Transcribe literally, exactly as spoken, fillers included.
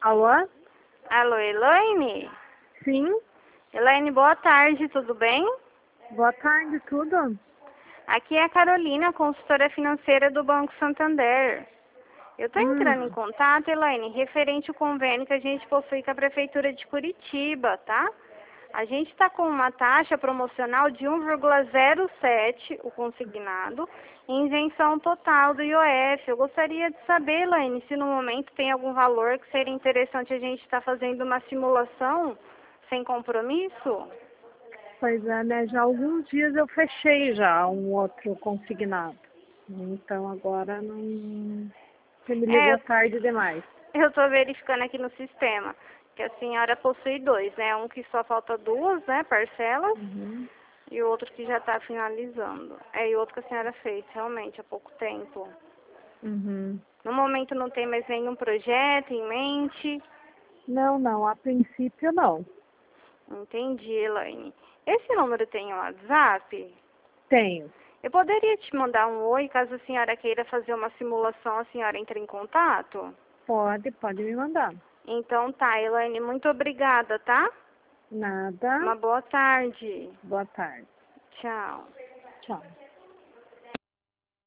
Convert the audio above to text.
Alô? Alô, Elaine? Sim? Elaine, boa tarde, tudo bem? Boa tarde, tudo? Aqui é a Carolina, consultora financeira do Banco Santander. Eu estou entrando em Hum, contato, Elaine, referente ao convênio que a gente possui com a Prefeitura de Curitiba, tá? A gente está com uma taxa promocional de um vírgula zero sete, o consignado, em isenção total do I O F. Eu gostaria de saber, Elaine, se no momento tem algum valor que seria interessante a gente estar fazendo uma simulação sem compromisso? pois é, né? Já há alguns dias eu fechei já um outro consignado. Então agora não. Você me É, ligou tarde demais. eu estou verificando aqui no sistema que a senhora possui dois, né? Um que só falta duas, né, parcelas, Uhum. e o outro que já está finalizando. É, e o outro que a senhora fez, realmente, há pouco tempo. Uhum. No momento não tem mais nenhum projeto em mente. Não, não, a princípio não. Entendi, Elaine. Esse número tem um WhatsApp? Tenho. Eu poderia te mandar um oi, caso a senhora queira fazer uma simulação, a senhora entre em contato? Pode, pode me mandar. Então tá, Elaine, muito obrigada, tá? Nada. Uma boa tarde. Boa tarde. Tchau. Tchau.